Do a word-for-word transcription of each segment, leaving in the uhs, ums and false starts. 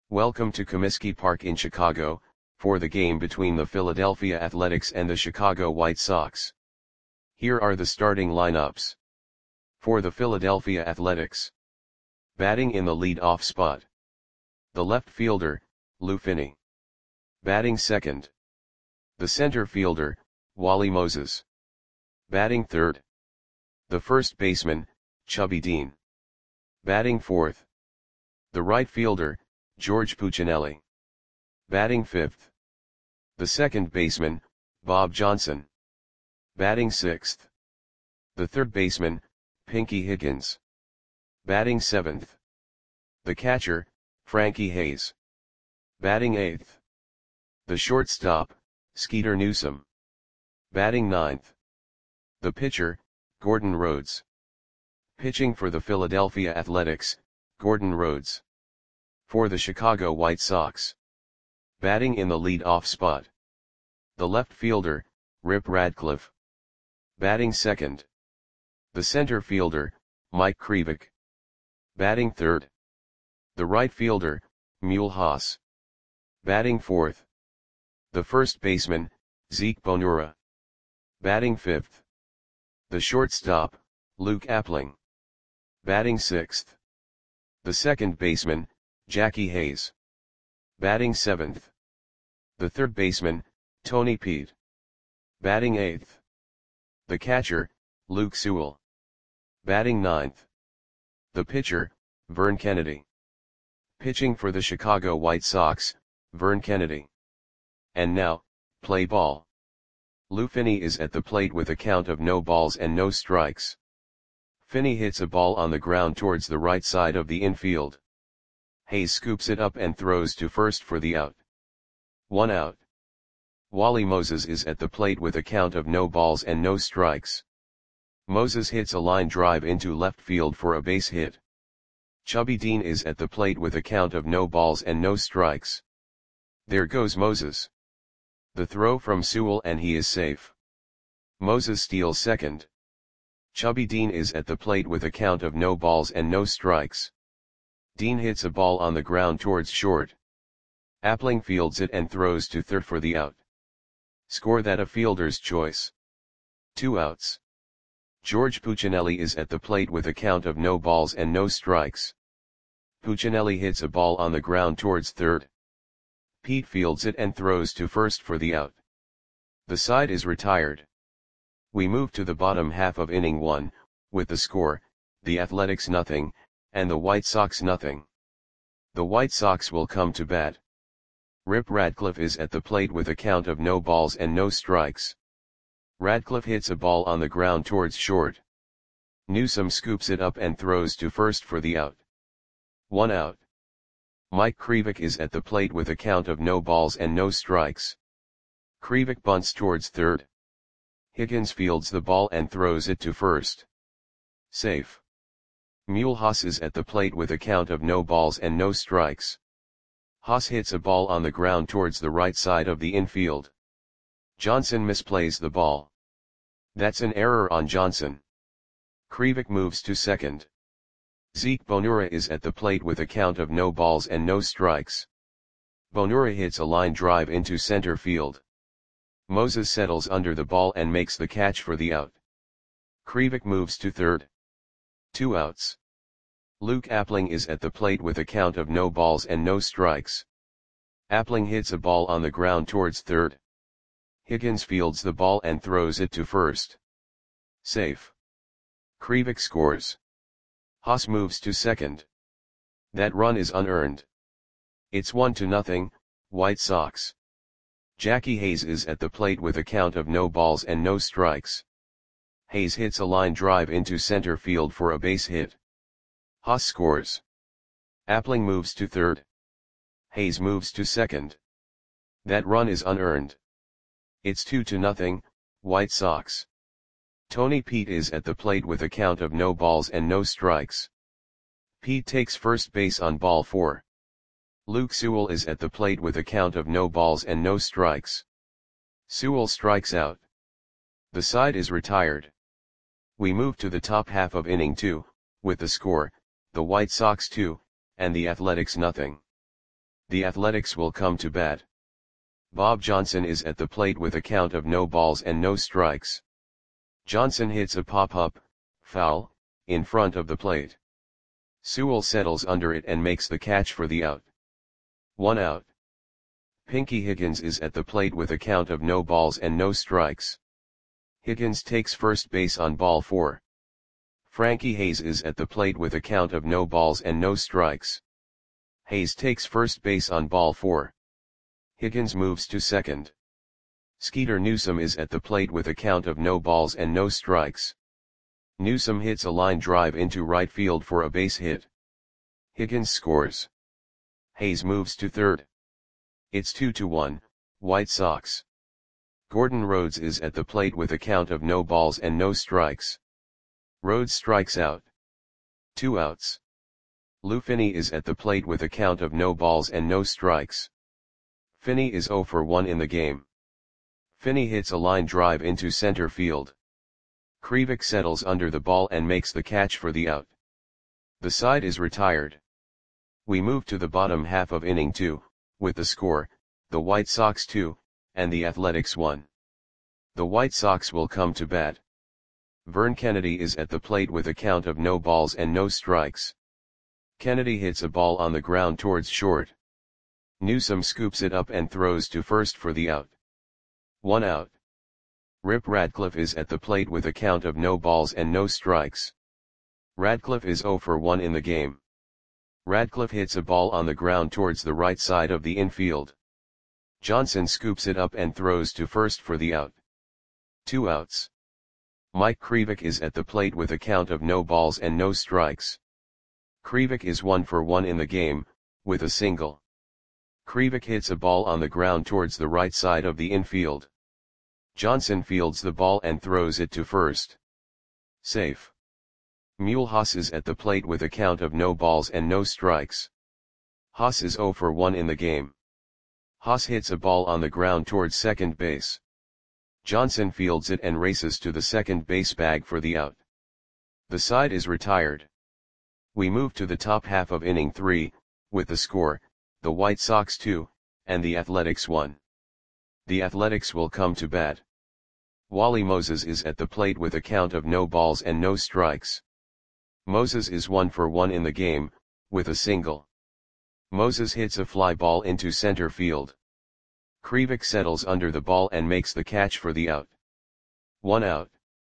Welcome to Comiskey Park in Chicago, for the game between the Philadelphia Athletics and the Chicago White Sox. Here are the starting lineups. For the Philadelphia Athletics. Batting in the lead-off spot. The left fielder, Lou Finney. Batting second. The center fielder, Wally Moses. Batting third. The first baseman, Chubby Dean. Batting fourth. The right fielder, George Puccinelli. Batting fifth. The second baseman, Bob Johnson. Batting sixth. The third baseman, Pinky Higgins. Batting seventh. The catcher, Frankie Hayes. Batting eighth. The shortstop, Skeeter Newsom. Batting ninth. The pitcher, Gordon Rhodes. Pitching for the Philadelphia Athletics, Gordon Rhodes. For the Chicago White Sox. Batting in the lead-off spot. The left fielder, Rip Radcliffe. Batting second. The center fielder, Mike Krivik. Batting third. The right fielder, Mule Haas. Batting fourth. The first baseman, Zeke Bonura. Batting fifth. The shortstop, Luke Appling. Batting sixth. The second baseman, Jackie Hayes. Batting seventh. The third baseman, Tony Peete. Batting eighth. The catcher, Luke Sewell. Batting ninth. The pitcher, Vern Kennedy. Pitching for the Chicago White Sox, Vern Kennedy. And now, play ball. Lou Finney is at the plate with a count of no balls and no strikes. Finney hits a ball on the ground towards the right side of the infield. Hayes scoops it up and throws to first for the out. One out. Wally Moses is at the plate with a count of no balls and no strikes. Moses hits a line drive into left field for a base hit. Chubby Dean is at the plate with a count of no balls and no strikes. There goes Moses. The throw from Sewell and he is safe. Moses steals second. Chubby Dean is at the plate with a count of no balls and no strikes. Dean hits a ball on the ground towards short. Appling fields it and throws to third for the out. Score that a fielder's choice. Two outs. George Puccinelli is at the plate with a count of no balls and no strikes. Puccinelli hits a ball on the ground towards third. Peete fields it and throws to first for the out. The side is retired. We move to the bottom half of inning one, with the score, the Athletics nothing, and the White Sox nothing. The White Sox will come to bat. Rip Radcliffe is at the plate with a count of no balls and no strikes. Radcliffe hits a ball on the ground towards short. Newsom scoops it up and throws to first for the out. One out. Mike Krivik is at the plate with a count of no balls and no strikes. Krivik bunts towards third. Higgins fields the ball and throws it to first. Safe. Mule Haas is at the plate with a count of no balls and no strikes. Haas hits a ball on the ground towards the right side of the infield. Johnson misplays the ball. That's an error on Johnson. Krivik moves to second. Zeke Bonura is at the plate with a count of no balls and no strikes. Bonura hits a line drive into center field. Moses settles under the ball and makes the catch for the out. Krivik moves to third. Two outs. Luke Appling is at the plate with a count of no balls and no strikes. Appling hits a ball on the ground towards third. Higgins fields the ball and throws it to first. Safe. Krivik scores. Haas moves to second. That run is unearned. It's one to nothing, White Sox. Jackie Hayes is at the plate with a count of no balls and no strikes. Hayes hits a line drive into center field for a base hit. Haas scores. Appling moves to third. Hayes moves to second. That run is unearned. It's two to nothing, White Sox. Tony Peete is at the plate with a count of no balls and no strikes. Peete takes first base on ball four. Luke Sewell is at the plate with a count of no balls and no strikes. Sewell strikes out. The side is retired. We move to the top half of inning two, with the score, the White Sox two, and the Athletics nothing. The Athletics will come to bat. Bob Johnson is at the plate with a count of no balls and no strikes. Johnson hits a pop-up, foul, in front of the plate. Sewell settles under it and makes the catch for the out. One out. Pinky Higgins is at the plate with a count of no balls and no strikes. Higgins takes first base on ball four. Frankie Hayes is at the plate with a count of no balls and no strikes. Hayes takes first base on ball four. Higgins moves to second. Skeeter Newsome is at the plate with a count of no balls and no strikes. Newsome hits a line drive into right field for a base hit. Higgins scores. Hayes moves to third. It's two to one, White Sox. Gordon Rhodes is at the plate with a count of no balls and no strikes. Rhodes strikes out. Two outs. Lou Finney is at the plate with a count of no balls and no strikes. Finney is oh for one in the game. Finney hits a line drive into center field. Krivik settles under the ball and makes the catch for the out. The side is retired. We move to the bottom half of inning two, with the score, the White Sox two, and the Athletics one. The White Sox will come to bat. Vern Kennedy is at the plate with a count of no balls and no strikes. Kennedy hits a ball on the ground towards short. Newsome scoops it up and throws to first for the out. One out. Rip Radcliffe is at the plate with a count of no balls and no strikes. Radcliffe is oh for one in the game. Radcliffe hits a ball on the ground towards the right side of the infield. Johnson scoops it up and throws to first for the out. Two outs. Mike Krivik is at the plate with a count of no balls and no strikes. Krivik is one for one in the game, with a single. Krivik hits a ball on the ground towards the right side of the infield. Johnson fields the ball and throws it to first. Safe. Mule Haas is at the plate with a count of no balls and no strikes. Haas is oh for one in the game. Haas hits a ball on the ground towards second base. Johnson fields it and races to the second base bag for the out. The side is retired. We move to the top half of inning three, with the score, the White Sox two, and the Athletics one. The Athletics will come to bat. Wally Moses is at the plate with a count of no balls and no strikes. Moses is one for one in the game, with a single. Moses hits a fly ball into center field. Krivik settles under the ball and makes the catch for the out. One out.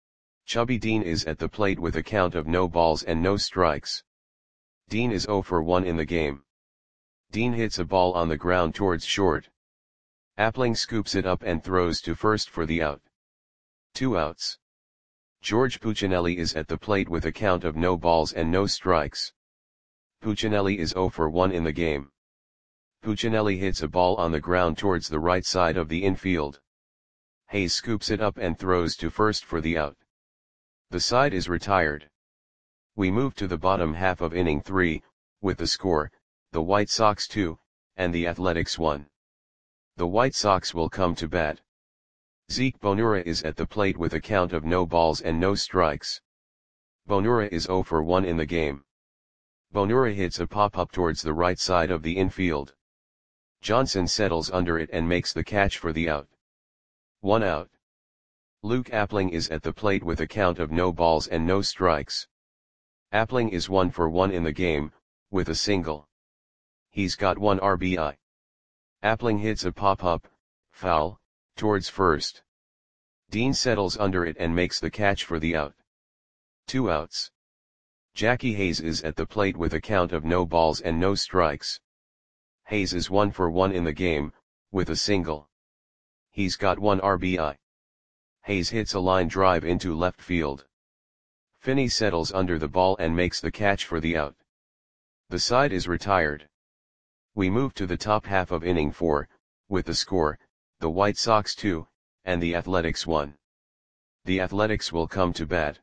Chubby Dean is at the plate with a count of no balls and no strikes. Dean is oh for one in the game. Dean hits a ball on the ground towards short. Appling scoops it up and throws to first for the out. Two outs. George Puccinelli is at the plate with a count of no balls and no strikes. Puccinelli is oh for one in the game. Puccinelli hits a ball on the ground towards the right side of the infield. Hayes scoops it up and throws to first for the out. The side is retired. We move to the bottom half of inning three, with the score, the White Sox two, and the Athletics one. The White Sox will come to bat. Zeke Bonura is at the plate with a count of no balls and no strikes. Bonura is oh for one in the game. Bonura hits a pop-up towards the right side of the infield. Johnson settles under it and makes the catch for the out. One out. Luke Appling is at the plate with a count of no balls and no strikes. Appling is one for one in the game, with a single. He's got one R B I. Appling hits a pop-up, foul, towards first. Dean settles under it and makes the catch for the out. Two outs. Jackie Hayes is at the plate with a count of no balls and no strikes. Hayes is one for one in the game, with a single. He's got one R B I. Hayes hits a line drive into left field. Finney settles under the ball and makes the catch for the out. The side is retired. We move to the top half of inning four, with the score, the White Sox two, and the Athletics one. The Athletics will come to bat.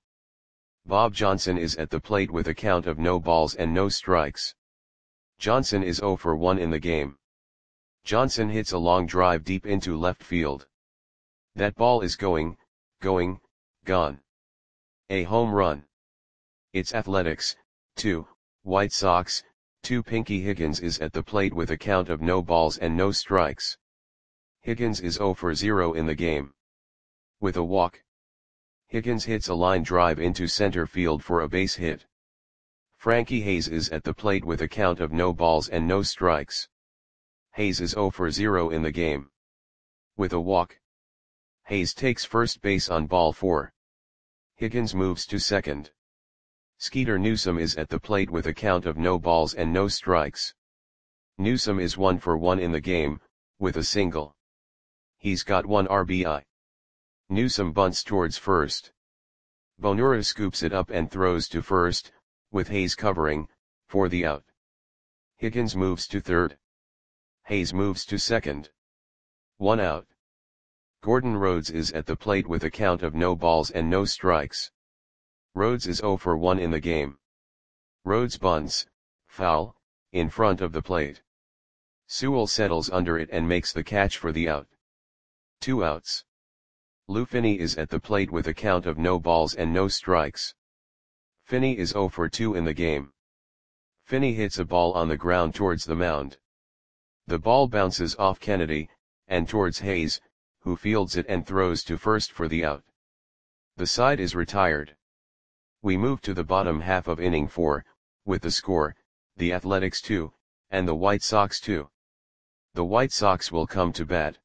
Bob Johnson is at the plate with a count of no balls and no strikes. Johnson is oh for one in the game. Johnson hits a long drive deep into left field. That ball is going, going, gone. A home run. It's Athletics, two, White Sox, two Pinky Higgins is at the plate with a count of no balls and no strikes. Higgins is zero for zero in the game. With a walk, Higgins hits a line drive into center field for a base hit. Frankie Hayes is at the plate with a count of no balls and no strikes. Hayes is zero for zero in the game. With a walk, Hayes takes first base on ball four. Higgins moves to second. Skeeter Newsome is at the plate with a count of no balls and no strikes. Newsome is one for one in the game, with a single. He's got one R B I. Newsome bunts towards first. Bonura scoops it up and throws to first, with Hayes covering, for the out. Higgins moves to third. Hayes moves to second. One out. Gordon Rhodes is at the plate with a count of no balls and no strikes. Rhodes is zero for one in the game. Rhodes bunts, foul, in front of the plate. Sewell settles under it and makes the catch for the out. Two outs. Lou Finney is at the plate with a count of no balls and no strikes. Finney is zero for two in the game. Finney hits a ball on the ground towards the mound. The ball bounces off Kennedy, and towards Hayes, who fields it and throws to first for the out. The side is retired. We move to the bottom half of inning four, with the score, the Athletics two, and the White Sox two. The White Sox will come to bat.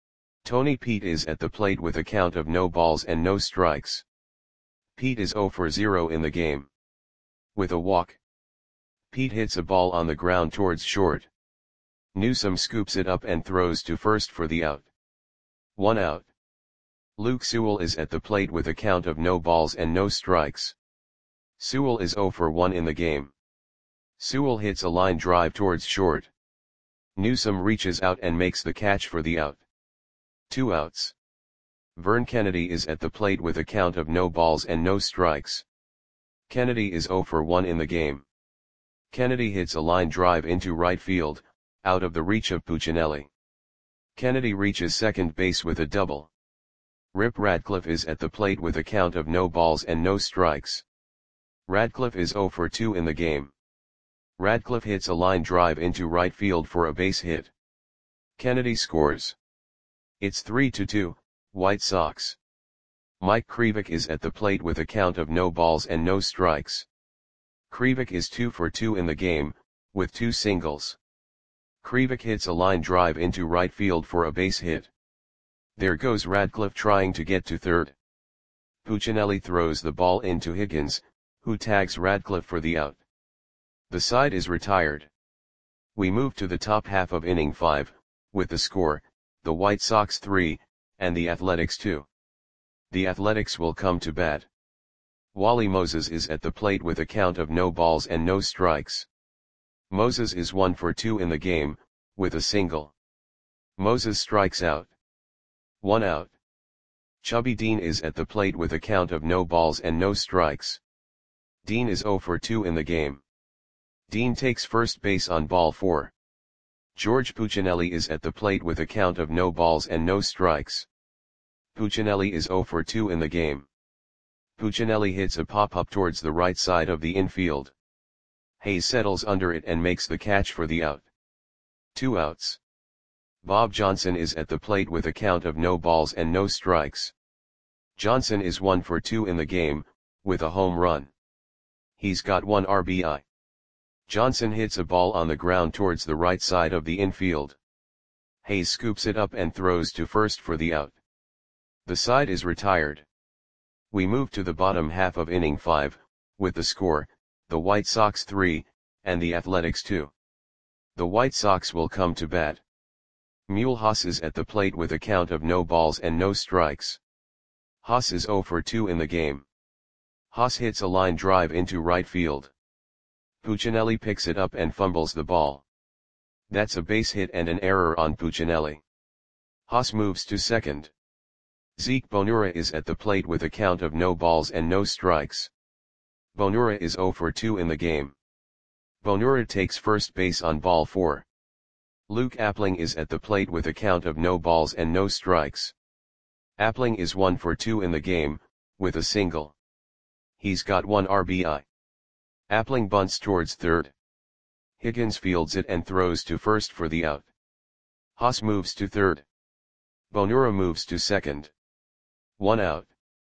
Tony Pete is at the plate with a count of no balls and no strikes. Pete is zero for zero in the game. With a walk, Pete hits a ball on the ground towards short. Newsome scoops it up and throws to first for the out. One out. Luke Sewell is at the plate with a count of no balls and no strikes. Sewell is zero for one in the game. Sewell hits a line drive towards short. Newsome reaches out and makes the catch for the out. Two outs. Vern Kennedy is at the plate with a count of no balls and no strikes. Kennedy is zero for one in the game. Kennedy hits a line drive into right field, out of the reach of Puccinelli. Kennedy reaches second base with a double. Rip Radcliffe is at the plate with a count of no balls and no strikes. Radcliffe is zero for two in the game. Radcliffe hits a line drive into right field for a base hit. Kennedy scores. It's three to two, White Sox. Mike Krivik is at the plate with a count of no balls and no strikes. Krivik is two for two in the game, with two singles. Krivik hits a line drive into right field for a base hit. There goes Radcliffe trying to get to third. Puccinelli throws the ball into Higgins, who tags Radcliffe for the out. The side is retired. We move to the top half of inning five, with the score, the White Sox three, and the Athletics two. The Athletics will come to bat. Wally Moses is at the plate with a count of no balls and no strikes. Moses is one for two in the game, with a single. Moses strikes out. One out. Chubby Dean is at the plate with a count of no balls and no strikes. Dean is zero for two in the game. Dean takes first base on ball four. George Puccinelli is at the plate with a count of no balls and no strikes. Puccinelli is zero for two in the game. Puccinelli hits a pop-up towards the right side of the infield. Hayes settles under it and makes the catch for the out. Two outs. Bob Johnson is at the plate with a count of no balls and no strikes. Johnson is one for two in the game, with a home run. He's got one R B I. Johnson hits a ball on the ground towards the right side of the infield. Hayes scoops it up and throws to first for the out. The side is retired. We move to the bottom half of inning five, with the score, the White Sox three, and the Athletics two. The White Sox will come to bat. Mule Haas is at the plate with a count of no balls and no strikes. Haas is zero for two in the game. Haas hits a line drive into right field. Puccinelli picks it up and fumbles the ball. That's a base hit and an error on Puccinelli. Haas moves to second. Zeke Bonura is at the plate with a count of no balls and no strikes. Bonura is zero for two in the game. Bonura takes first base on ball four. Luke Appling is at the plate with a count of no balls and no strikes. Appling is one for two in the game, with a single. He's got one R B I. Appling bunts towards third. Higgins fields it and throws to first for the out. Haas moves to third. Bonura moves to second. One out.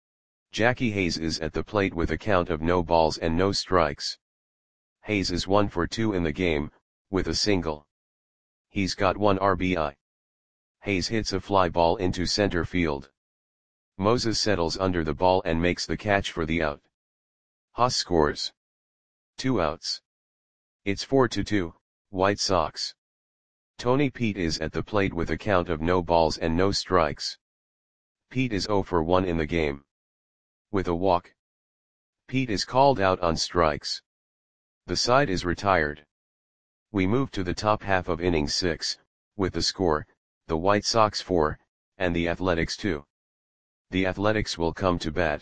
Jackie Hayes is at the plate with a count of no balls and no strikes. Hayes is one for two in the game, with a single. He's got one R B I. Hayes hits a fly ball into center field. Moses settles under the ball and makes the catch for the out. Haas scores. Two outs. It's four to two, White Sox. Tony Pete is at the plate with a count of no balls and no strikes. Pete is zero for one in the game. With a walk. Pete is called out on strikes. The side is retired. We move to the top half of inning six, with the score, the White Sox four, and the Athletics two. The Athletics will come to bat.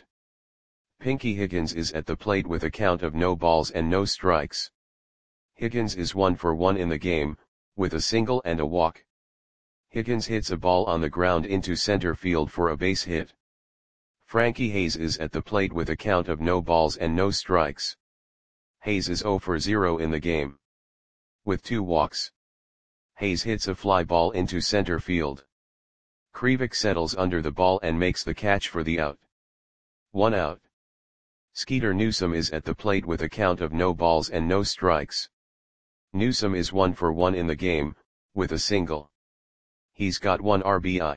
Pinky Higgins is at the plate with a count of no balls and no strikes. Higgins is one for one in the game, with a single and a walk. Higgins hits a ball on the ground into center field for a base hit. Frankie Hayes is at the plate with a count of no balls and no strikes. Hayes is zero for zero in the game. With two walks. Hayes hits a fly ball into center field. Krivik settles under the ball and makes the catch for the out. One out. Skeeter Newsom is at the plate with a count of no balls and no strikes. Newsom is one for one in the game, with a single. He's got one R B I.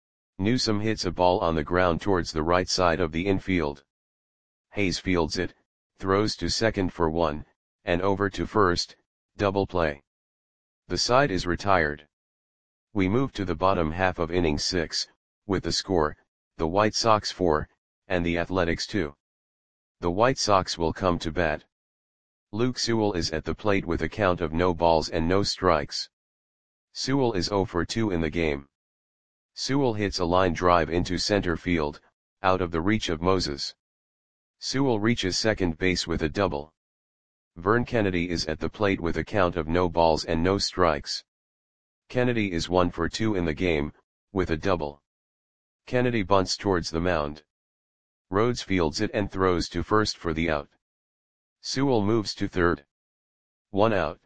Newsom hits a ball on the ground towards the right side of the infield. Hayes fields it, throws to second for one, and over to first, double play. The side is retired. We move to the bottom half of inning six, with the score, the White Sox four, and the Athletics two. The White Sox will come to bat. Luke Sewell is at the plate with a count of no balls and no strikes. Sewell is zero for two in the game. Sewell hits a line drive into center field, out of the reach of Moses. Sewell reaches second base with a double. Vern Kennedy is at the plate with a count of no balls and no strikes. Kennedy is one for two in the game, with a double. Kennedy bunts towards the mound. Rhodes fields it and throws to first for the out. Sewell moves to third. One out.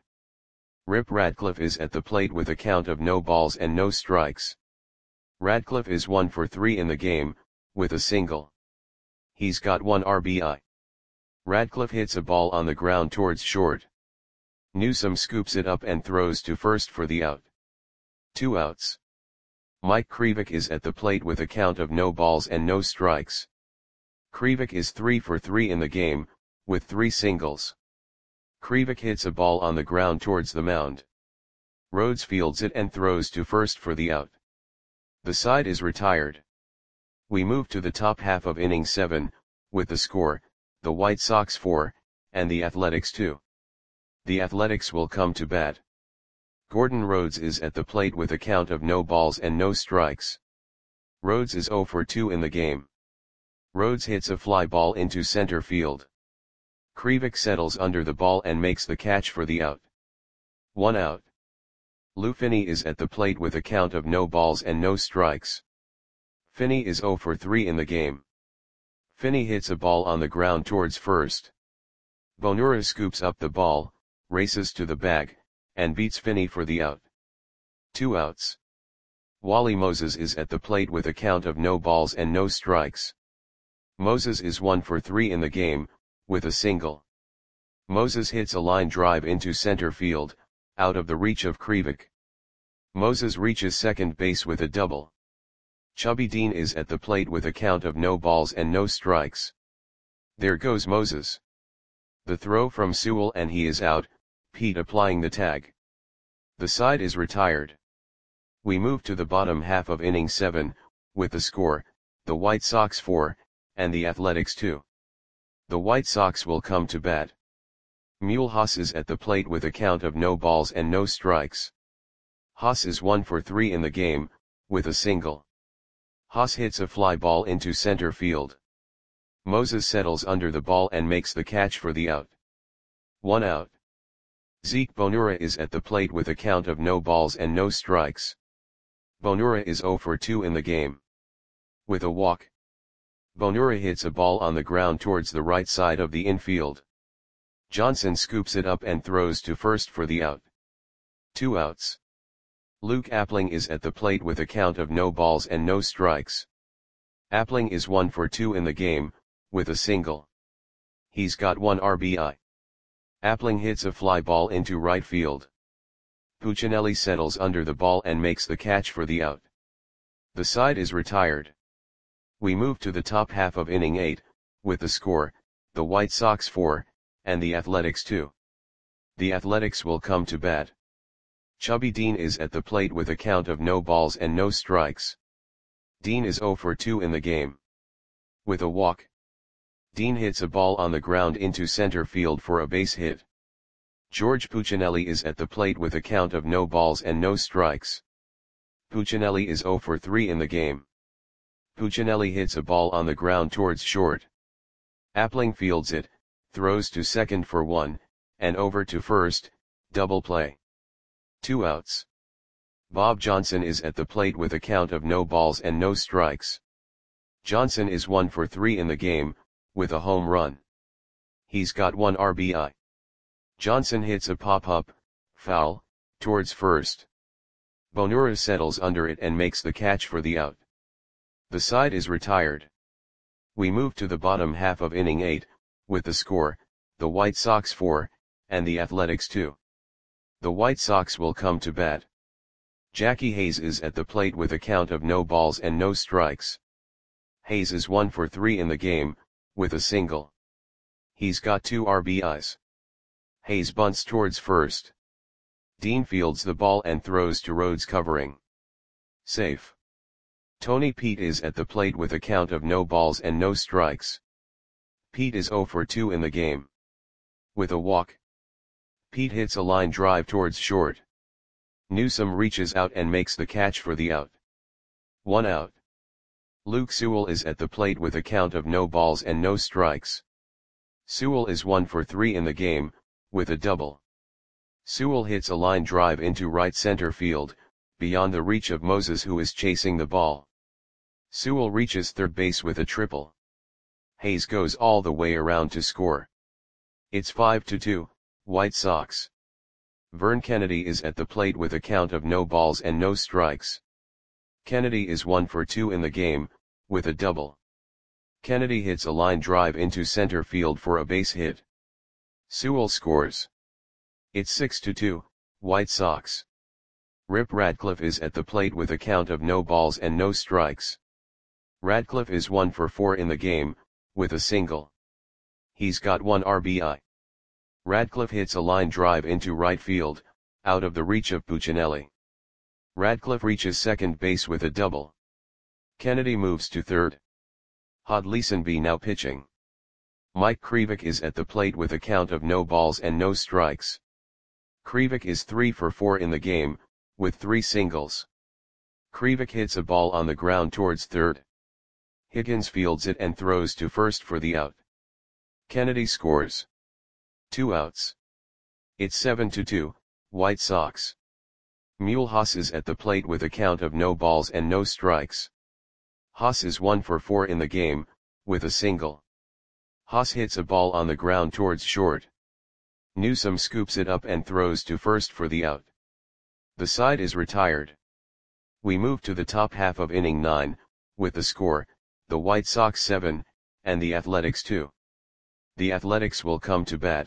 Rip Radcliffe is at the plate with a count of no balls and no strikes. Radcliffe is one for three in the game, with a single. He's got one R B I. Radcliffe hits a ball on the ground towards short. Newsom scoops it up and throws to first for the out. Two outs. Mike Krivik is at the plate with a count of no balls and no strikes. Krivik is three for three in the game, with three singles. Krivik hits a ball on the ground towards the mound. Rhodes fields it and throws to first for the out. The side is retired. We move to the top half of inning seven, with the score, the White Sox four, and the Athletics two. The Athletics will come to bat. Gordon Rhodes is at the plate with a count of no balls and no strikes. Rhodes is zero for two in the game. Rhodes hits a fly ball into center field. Krivik settles under the ball and makes the catch for the out. One out. Lou Finney is at the plate with a count of no balls and no strikes. Finney is zero for three in the game. Finney hits a ball on the ground towards first. Bonura scoops up the ball, races to the bag, and beats Finney for the out. Two outs. Wally Moses is at the plate with a count of no balls and no strikes. Moses is one for three in the game, with a single. Moses hits a line drive into center field, out of the reach of Krivik. Moses reaches second base with a double. Chubby Dean is at the plate with a count of no balls and no strikes. There goes Moses. The throw from Sewell and he is out, Pete applying the tag. The side is retired. We move to the bottom half of inning seven, with the score, the White Sox four, and the Athletics two. The White Sox will come to bat. Mule Haas is at the plate with a count of no balls and no strikes. Haas is one for three in the game, with a single. Haas hits a fly ball into center field. Moses settles under the ball and makes the catch for the out. One out. Zeke Bonura is at the plate with a count of no balls and no strikes. Bonura is zero for two in the game. With a walk. Bonura hits a ball on the ground towards the right side of the infield. Johnson scoops it up and throws to first for the out. Two outs. Luke Appling is at the plate with a count of no balls and no strikes. Appling is one for two in the game, with a single. He's got one R B I. Appling hits a fly ball into right field. Puccinelli settles under the ball and makes the catch for the out. The side is retired. We move to the top half of inning eight, with the score, the White Sox four, and the Athletics two. The Athletics will come to bat. Chubby Dean is at the plate with a count of no balls and no strikes. Dean is zero for two in the game. With a walk, Dean hits a ball on the ground into center field for a base hit. George Puccinelli is at the plate with a count of no balls and no strikes. Puccinelli is zero for three in the game. Puccinelli hits a ball on the ground towards short. Appling fields it, throws to second for one, and over to first, double play. Two outs. Bob Johnson is at the plate with a count of no balls and no strikes. Johnson is one for three in the game, with a home run. He's got one R B I. Johnson hits a pop-up, foul, towards first. Bonura settles under it and makes the catch for the out. The side is retired. We move to the bottom half of inning eight, with the score, the White Sox four, and the Athletics two. The White Sox will come to bat. Jackie Hayes is at the plate with a count of no balls and no strikes. Hayes is one for three in the game, with a single. He's got two R B Is. Hayes bunts towards first. Dean fields the ball and throws to Rhodes covering. Safe. Tony Pete is at the plate with a count of no balls and no strikes. Pete is zero for two in the game. With a walk, Pete hits a line drive towards short. Newsome reaches out and makes the catch for the out. One out. Luke Sewell is at the plate with a count of no balls and no strikes. Sewell is one for three in the game, with a double. Sewell hits a line drive into right center field, beyond the reach of Moses, who is chasing the ball. Sewell reaches third base with a triple. Hayes goes all the way around to score. It's five to two, White Sox. Vern Kennedy is at the plate with a count of no balls and no strikes. Kennedy is one for two in the game, with a double. Kennedy hits a line drive into center field for a base hit. Sewell scores. It's six to two, White Sox. Rip Radcliffe is at the plate with a count of no balls and no strikes. Radcliffe is one for four in the game, with a single. He's got one R B I. Radcliffe hits a line drive into right field, out of the reach of Puccinelli. Radcliffe reaches second base with a double. Kennedy moves to third. Hod Leesonby now pitching. Mike Krivik is at the plate with a count of no balls and no strikes. Krivik is three for four in the game, with three singles. Krivik hits a ball on the ground towards third. Higgins fields it and throws to first for the out. Kennedy scores. Two outs. It's seven to two, White Sox. Mulhouse is at the plate with a count of no balls and no strikes. Haas is one for four in the game, with a single. Haas hits a ball on the ground towards short. Newsome scoops it up and throws to first for the out. The side is retired. We move to the top half of inning nine, with the score, the White Sox seven, and the Athletics two. The Athletics will come to bat.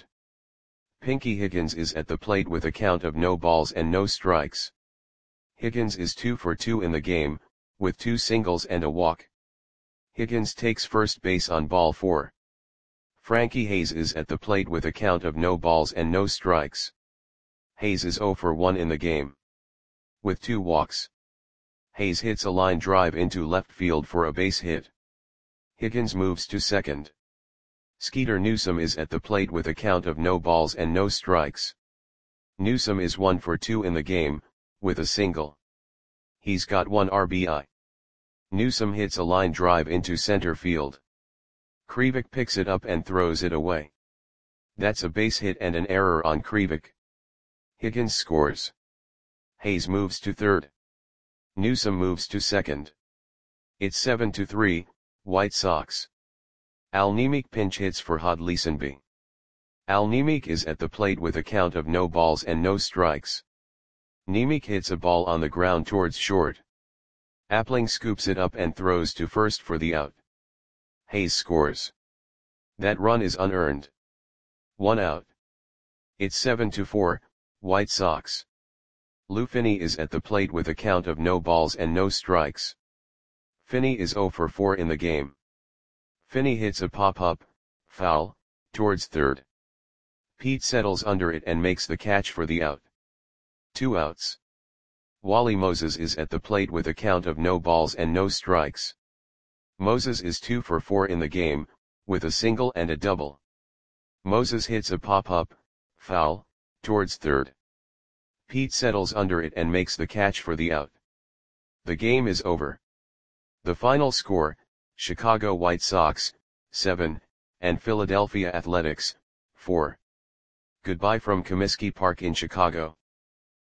Pinky Higgins is at the plate with a count of no balls and no strikes. Higgins is two for two in the game, with two singles and a walk. Higgins takes first base on ball four. Frankie Hayes is at the plate with a count of no balls and no strikes. Hayes is zero for one in the game. With two walks, Hayes hits a line drive into left field for a base hit. Higgins moves to second. Skeeter Newsome is at the plate with a count of no balls and no strikes. Newsome is one for two in the game, with a single. He's got one R B I. Newsome hits a line drive into center field. Krivik picks it up and throws it away. That's a base hit and an error on Krivik. Higgins scores. Hayes moves to third. Newsome moves to second. It's seven to three, White Sox. Al Nemec pinch hits for Hod Leesonby. Al Nemec is at the plate with a count of no balls and no strikes. Nemec hits a ball on the ground towards short. Appling scoops it up and throws to first for the out. Hayes scores. That run is unearned. One out. It's seven to four, White Sox. Lou Finney is at the plate with a count of no balls and no strikes. Finney is zero for four in the game. Finney hits a pop-up, foul, towards third. Pete settles under it and makes the catch for the out. Two outs. Wally Moses is at the plate with a count of no balls and no strikes. Moses is two for four in the game, with a single and a double. Moses hits a pop-up, foul, towards third. Pete settles under it and makes the catch for the out. The game is over. The final score, Chicago White Sox, seven, and Philadelphia Athletics, four. Goodbye from Comiskey Park in Chicago.